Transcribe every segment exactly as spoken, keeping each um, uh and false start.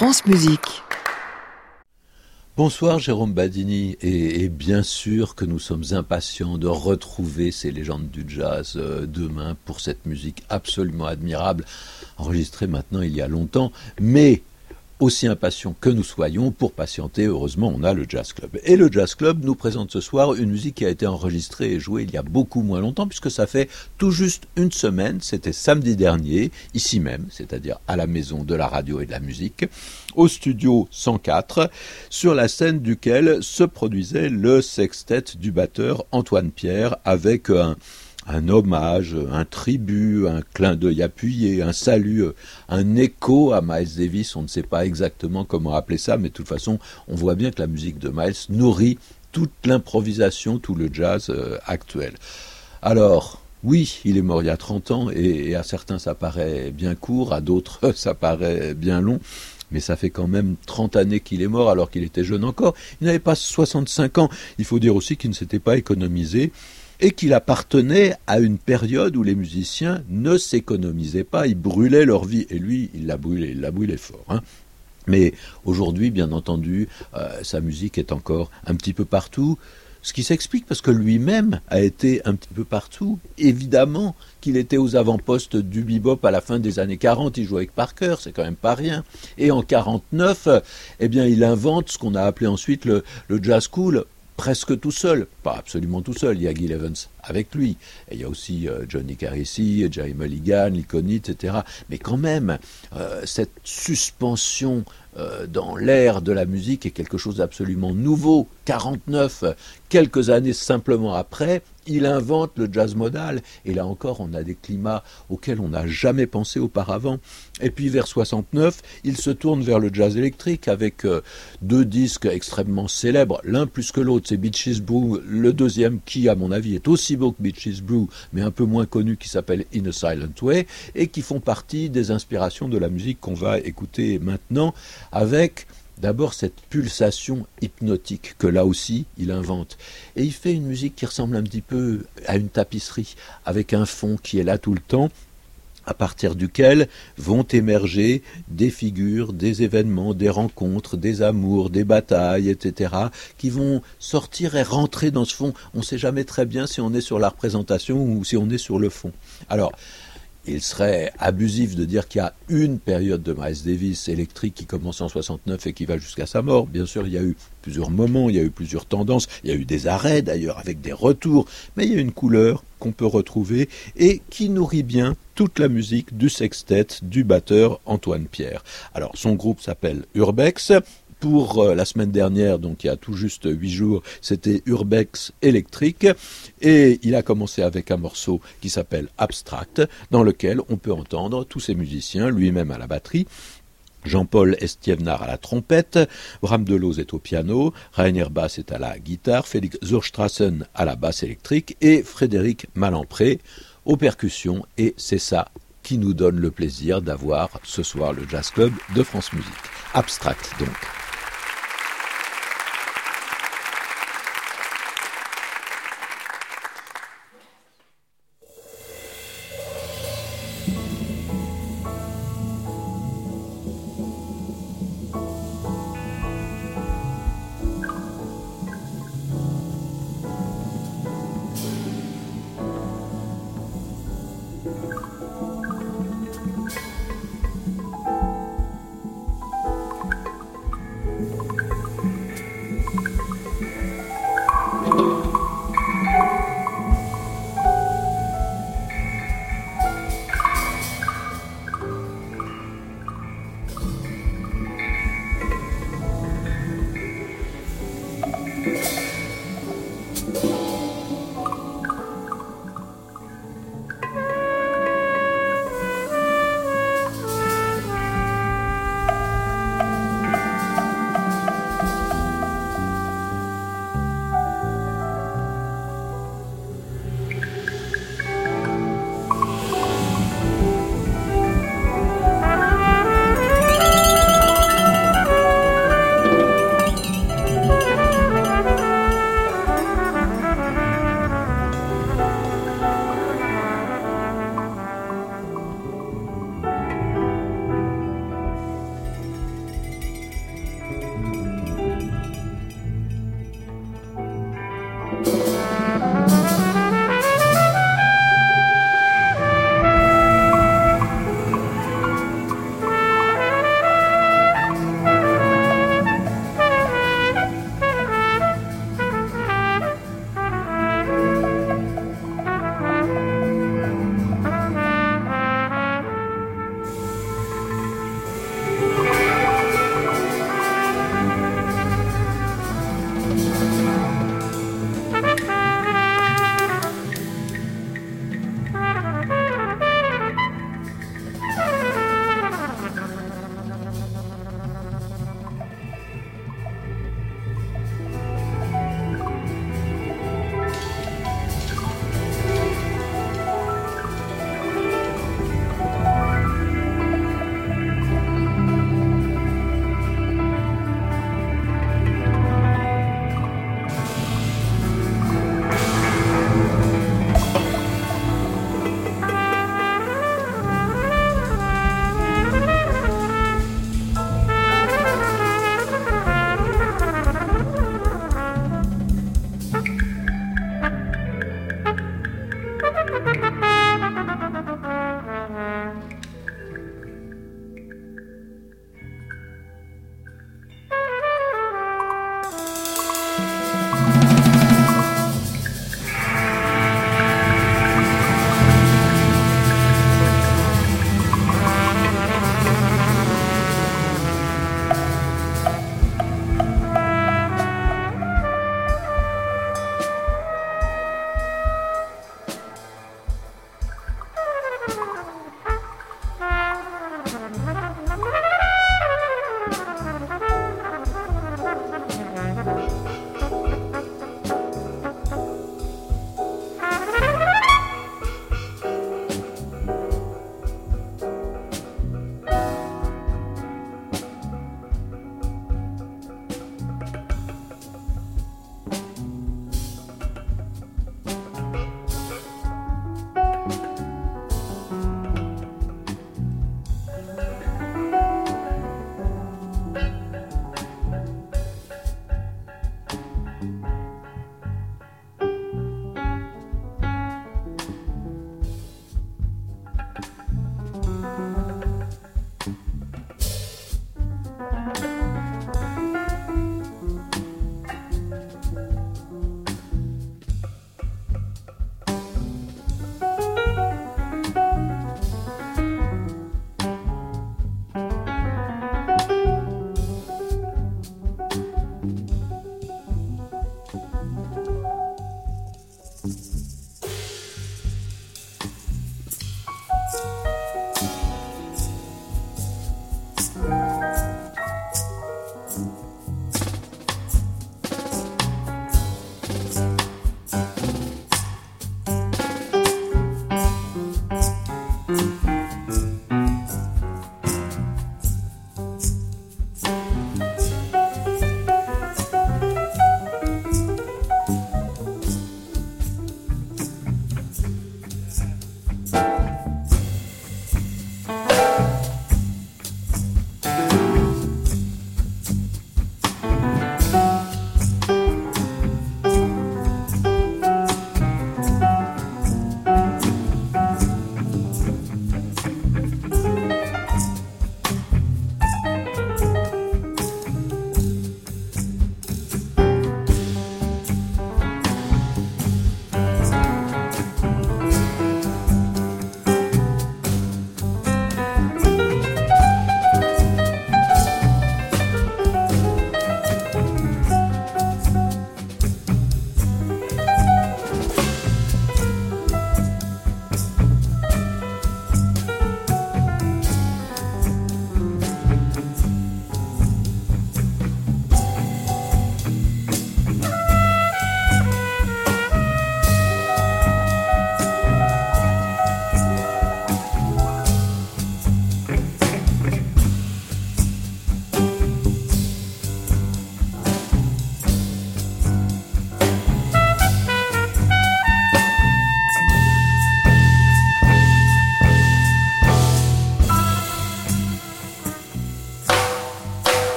France Musique. Bonsoir Jérôme Badini, et, et bien sûr que nous sommes impatients de retrouver ces légendes du jazz euh, demain pour cette musique absolument admirable, enregistrée maintenant il y a longtemps, mais aussi impatients que nous soyons, pour patienter, heureusement, on a le Jazz Club. Et le Jazz Club nous présente ce soir une musique qui a été enregistrée et jouée il y a beaucoup moins longtemps, puisque ça fait tout juste une semaine, c'était samedi dernier, ici même, c'est-à-dire à la maison de la radio et de la musique, au studio cent quatre, sur la scène duquel se produisait le sextet du batteur Antoine Pierre, avec un... un hommage, un tribut, un clin d'œil appuyé, un salut, un écho à Miles Davis. On ne sait pas exactement comment appeler ça, mais de toute façon, on voit bien que la musique de Miles nourrit toute l'improvisation, tout le jazz euh, actuel. Alors, oui, il est mort il y a trente ans, et, et à certains ça paraît bien court, à d'autres ça paraît bien long. Mais ça fait quand même trente années qu'il est mort alors qu'il était jeune encore. Il n'avait pas soixante-cinq ans. Il faut dire aussi qu'il ne s'était pas économisé, et qu'il appartenait à une période où les musiciens ne s'économisaient pas, ils brûlaient leur vie, et lui, il l'a brûlé, il l'a brûlé fort. Hein. Mais aujourd'hui, bien entendu, euh, sa musique est encore un petit peu partout, ce qui s'explique parce que lui-même a été un petit peu partout. Évidemment qu'il était aux avant-postes du bebop à la fin des années quarante, il jouait avec Parker, c'est quand même pas rien. Et en quarante-neuf, eh bien, il invente ce qu'on a appelé ensuite le, le jazz cool, presque tout seul, pas absolument tout seul, il y a Gil Evans avec lui, et il y a aussi euh, Johnny Carissy, Jerry Mulligan, Lee Konitz, et cetera. Mais quand même, euh, cette suspension euh, dans l'air de la musique est quelque chose d'absolument nouveau. quarante-neuf, quelques années simplement après, il invente le jazz modal, et là encore on a des climats auxquels on n'a jamais pensé auparavant. Et puis vers soixante-neuf, il se tourne vers le jazz électrique avec euh, deux disques extrêmement célèbres, l'un plus que l'autre, c'est Beaches Brew, le deuxième qui à mon avis est aussi beau que Beaches Brew, mais un peu moins connu, qui s'appelle In a Silent Way, et qui font partie des inspirations de la musique qu'on va écouter maintenant, avec d'abord cette pulsation hypnotique que là aussi il invente. Et il fait une musique qui ressemble un petit peu à une tapisserie, avec un fond qui est là tout le temps, à partir duquel vont émerger des figures, des événements, des rencontres, des amours, des batailles, et cetera, qui vont sortir et rentrer dans ce fond. On ne sait jamais très bien si on est sur la représentation ou si on est sur le fond. Alors, il serait abusif de dire qu'il y a une période de Miles Davis électrique qui commence en soixante-neuf et qui va jusqu'à sa mort. Bien sûr, il y a eu plusieurs moments, il y a eu plusieurs tendances, il y a eu des arrêts d'ailleurs avec des retours, mais il y a une couleur qu'on peut retrouver et qui nourrit bien toute la musique du sextet du batteur Antoine Pierre. Alors, son groupe s'appelle Urbex. Pour euh, la semaine dernière, donc il y a tout juste huit jours, c'était Urbex électrique, et il a commencé avec un morceau qui s'appelle Abstract, dans lequel on peut entendre tous ces musiciens, lui-même à la batterie, Jean-Paul Estievnar à la trompette, Bram Deleuze est au piano, Rainer Bass est à la guitare, Félix Zurstrassen à la basse électrique, et Frédéric Malempré aux percussions, et c'est ça qui nous donne le plaisir d'avoir ce soir le Jazz Club de France Musique. Abstract donc.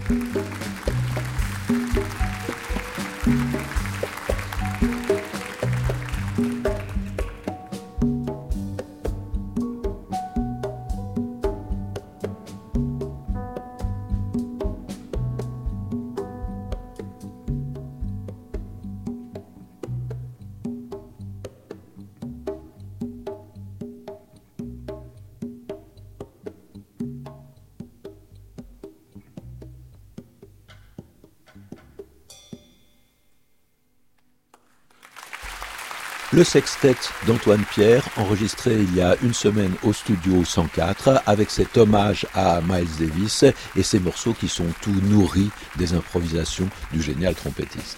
Le sextet d'Antoine Pierre, enregistré il y a une semaine au studio cent quatre, avec cet hommage à Miles Davis et ces morceaux qui sont tout nourris des improvisations du génial trompettiste.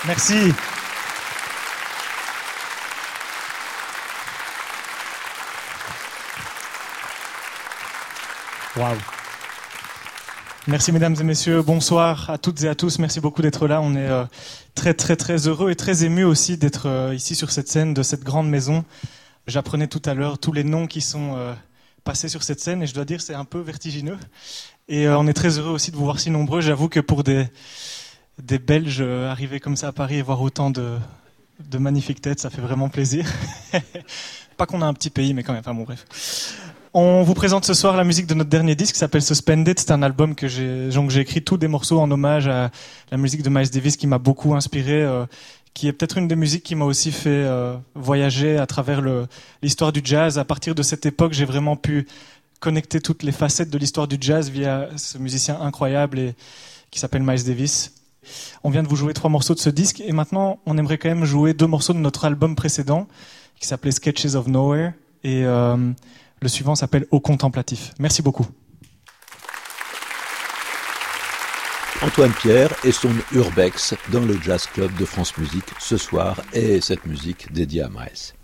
Merci. Waouh. Merci mesdames et messieurs, bonsoir à toutes et à tous, merci beaucoup d'être là. On est euh, très très très heureux et très émus aussi d'être euh, ici sur cette scène de cette grande maison. J'apprenais tout à l'heure tous les noms qui sont euh, passés sur cette scène et je dois dire c'est un peu vertigineux. Et euh, on est très heureux aussi de vous voir si nombreux. J'avoue que pour des, des Belges euh, arriver comme ça à Paris et voir autant de, de magnifiques têtes, ça fait vraiment plaisir. Pas qu'on a un petit pays, mais quand même, enfin bon bref. On vous présente ce soir la musique de notre dernier disque qui s'appelle Suspended. C'est un album que j'ai, donc j'ai écrit tous des morceaux en hommage à la musique de Miles Davis qui m'a beaucoup inspiré, euh, qui est peut-être une des musiques qui m'a aussi fait euh, voyager à travers le, l'histoire du jazz. À partir de cette époque, j'ai vraiment pu connecter toutes les facettes de l'histoire du jazz via ce musicien incroyable et, qui s'appelle Miles Davis. On vient de vous jouer trois morceaux de ce disque et maintenant on aimerait quand même jouer deux morceaux de notre album précédent qui s'appelait Sketches of Nowhere et euh, le suivant s'appelle Au Contemplatif. Merci beaucoup. Antoine Pierre et son Urbex dans le Jazz Club de France Musique ce soir et cette musique dédiée à Miles.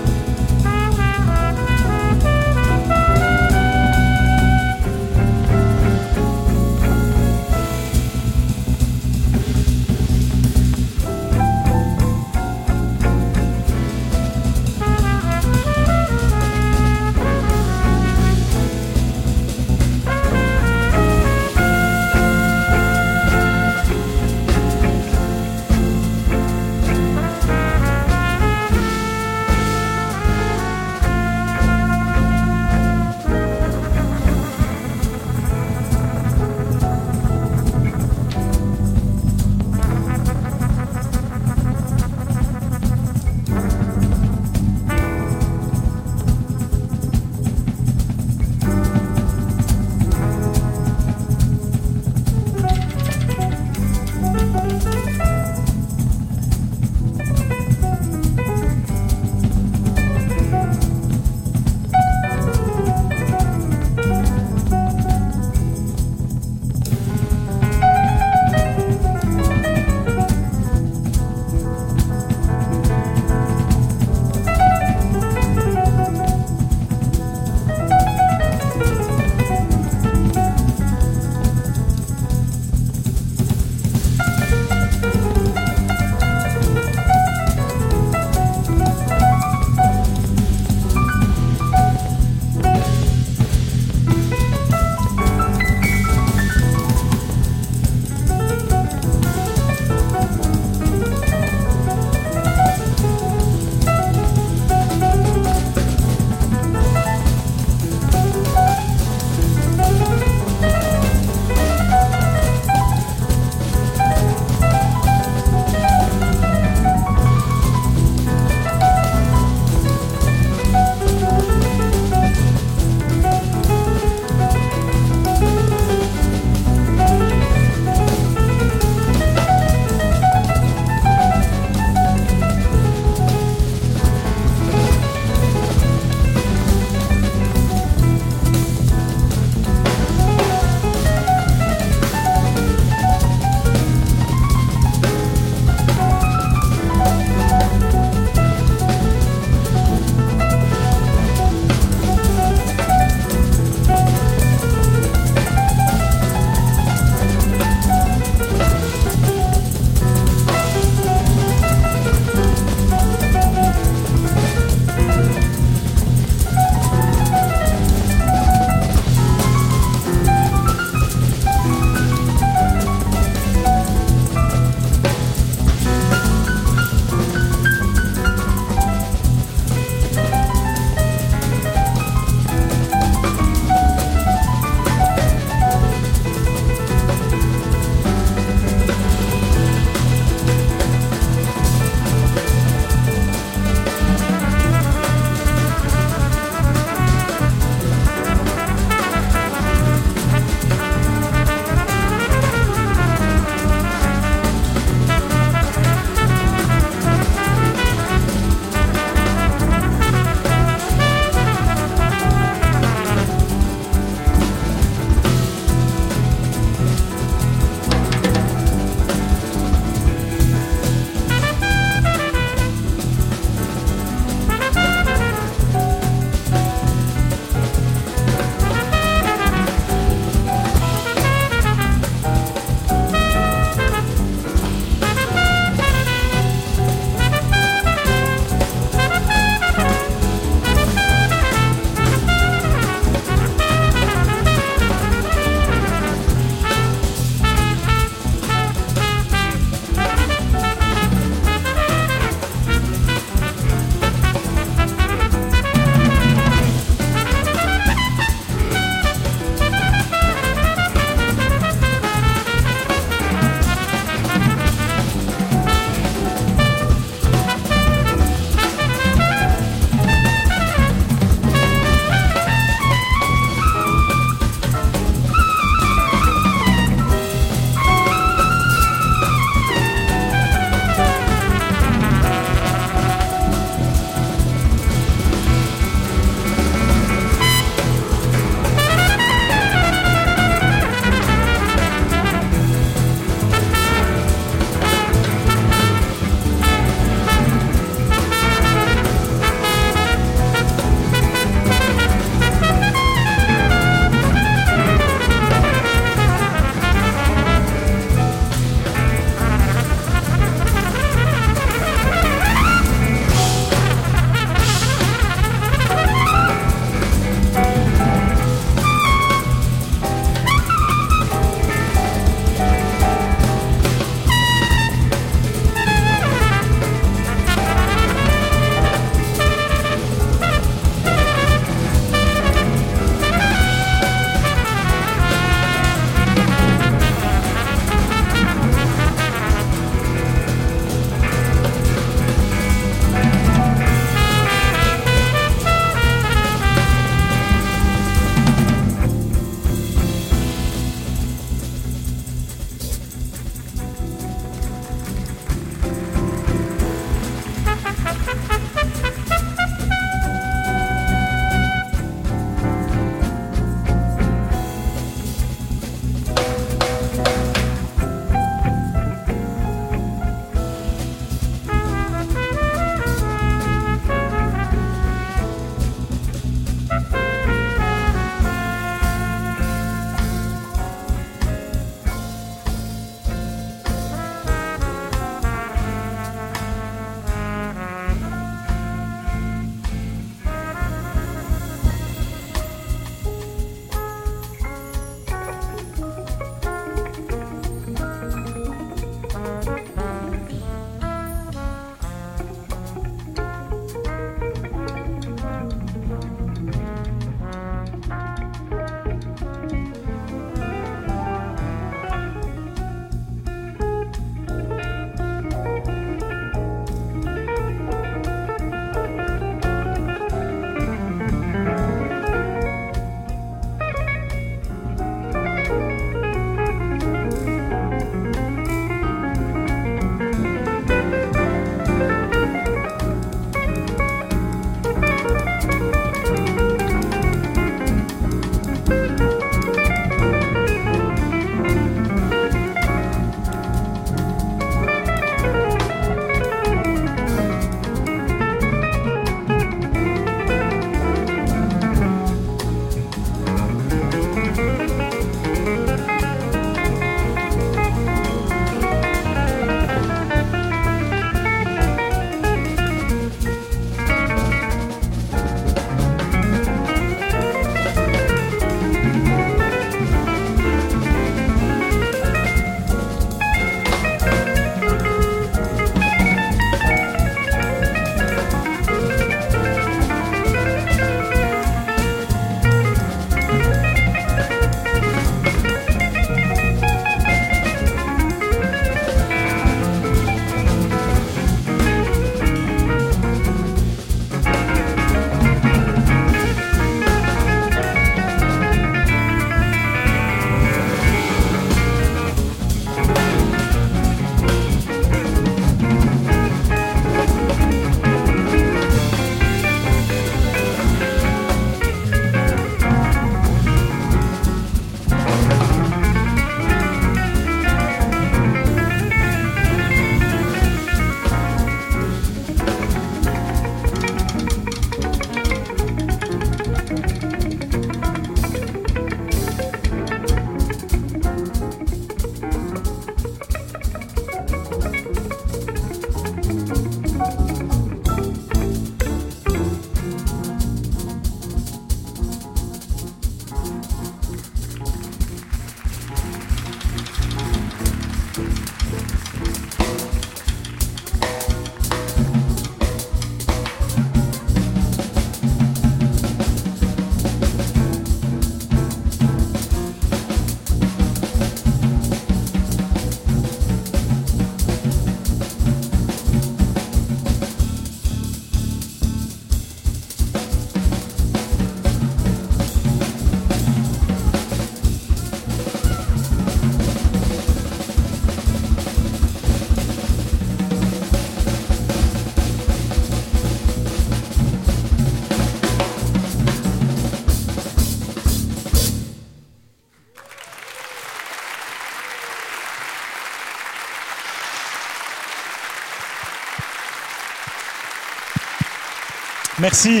Merci.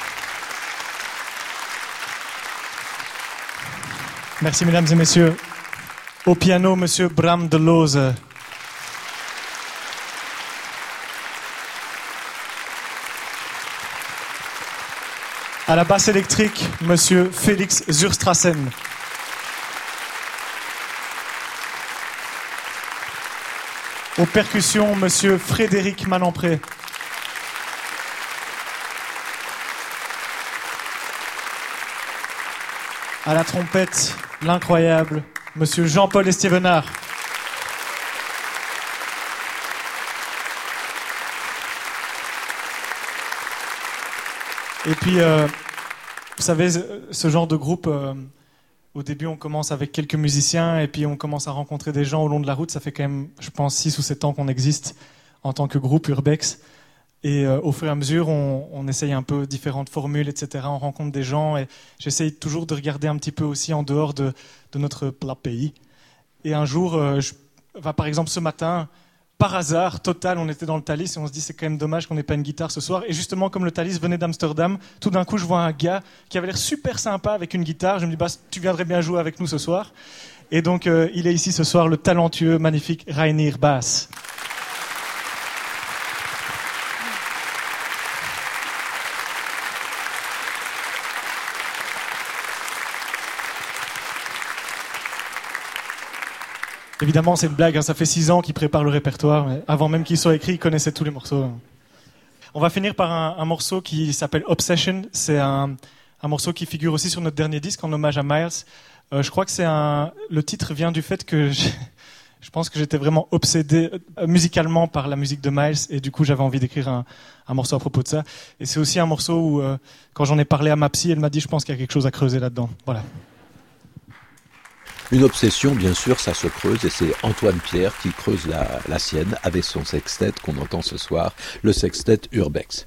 Merci, mesdames et messieurs. Au piano, monsieur Bram de Loze. À la basse électrique, monsieur Félix Zurstrassen. Aux percussions, monsieur Frédéric Malampré. À la trompette, l'incroyable monsieur Jean-Paul Estevenard. Et puis, euh, vous savez, ce genre de groupe, euh, au début, on commence avec quelques musiciens et puis on commence à rencontrer des gens au long de la route. Ça fait quand même, je pense, six ou sept ans qu'on existe en tant que groupe Urbex. Et euh, au fur et à mesure, on, on essaye un peu différentes formules, et cetera. On rencontre des gens et j'essaye toujours de regarder un petit peu aussi en dehors de, de notre plat pays. Et un jour, euh, je, enfin, par exemple ce matin, par hasard, total, on était dans le Thalys et on se dit c'est quand même dommage qu'on n'ait pas une guitare ce soir. Et justement, comme le Thalys venait d'Amsterdam, tout d'un coup, je vois un gars qui avait l'air super sympa avec une guitare. Je me dis, bah, tu viendrais bien jouer avec nous ce soir. Et donc, euh, il est ici ce soir, le talentueux, magnifique Reinier Baas. Évidemment, c'est une blague, hein, ça fait six ans qu'il prépare le répertoire, mais avant même qu'il soit écrit, il connaissait tous les morceaux. On va finir par un, un morceau qui s'appelle Obsession. C'est un, un morceau qui figure aussi sur notre dernier disque en hommage à Miles. Euh, je crois que c'est un... Le titre vient du fait que je, je pense que j'étais vraiment obsédé euh, musicalement par la musique de Miles et du coup j'avais envie d'écrire un, un morceau à propos de ça. Et c'est aussi un morceau où, euh, quand j'en ai parlé à ma psy, elle m'a dit je pense qu'il y a quelque chose à creuser là-dedans. Voilà. Une obsession, bien sûr, ça se creuse et c'est Antoine Pierre qui creuse la, la sienne avec son sextet qu'on entend ce soir, le sextet Urbex.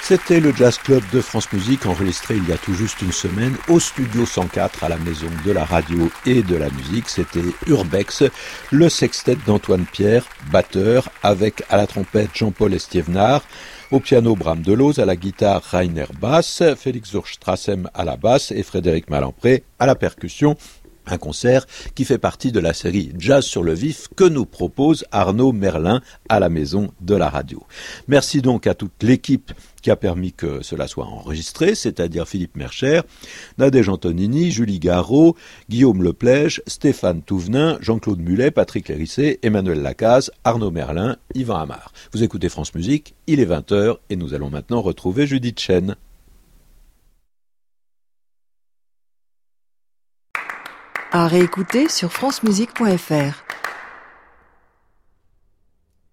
C'était le Jazz Club de France Musique, enregistré il y a tout juste une semaine au studio cent quatre à la Maison de la Radio et de la Musique. C'était Urbex, le sextet d'Antoine Pierre, batteur, avec à la trompette Jean-Paul Estiévenard, au piano Bram Deleuze, à la guitare Rainer Bass, Félix Zurstrassem à la basse et Frédéric Malempré à la percussion. Un concert qui fait partie de la série Jazz sur le vif que nous propose Arnaud Merlin à la Maison de la Radio. Merci donc à toute l'équipe qui a permis que cela soit enregistré, c'est-à-dire Philippe Mercher, Nadège Antonini, Julie Garot, Guillaume Leplège, Stéphane Touvenin, Jean-Claude Mulet, Patrick Lérissé, Emmanuel Lacaze, Arnaud Merlin, Yvan Amar. Vous écoutez France Musique, il est vingt heures et nous allons maintenant retrouver Judith Chen. À réécouter sur francemusique point f r.